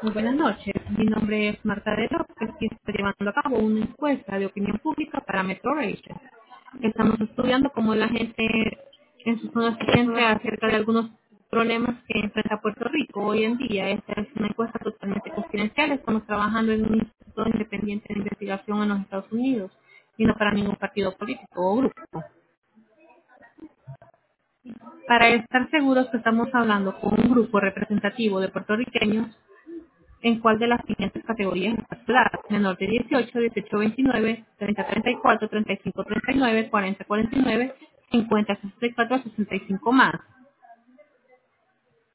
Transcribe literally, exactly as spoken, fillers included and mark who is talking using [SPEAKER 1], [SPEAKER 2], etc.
[SPEAKER 1] Muy buenas noches. Mi nombre es Marta de López y estoy llevando a cabo una encuesta de opinión pública para Metro Region. Estamos estudiando cómo la gente en sus zonas se siente acerca de algunos problemas que enfrenta Puerto Rico hoy en día. Esta es una encuesta totalmente confidencial. Estamos trabajando en un instituto independiente de investigación en los Estados Unidos y no para ningún partido político o grupo. Para estar seguros que estamos hablando con un grupo representativo de puertorriqueños, ¿en cuál de las siguientes categorías está claro? Menor de dieciocho, dieciocho veintinueve, treinta treinta y cuatro, treinta y cinco treinta y nueve, cuarenta cuarenta y nueve, cincuenta sesenta y cuatro, sesenta y cinco más.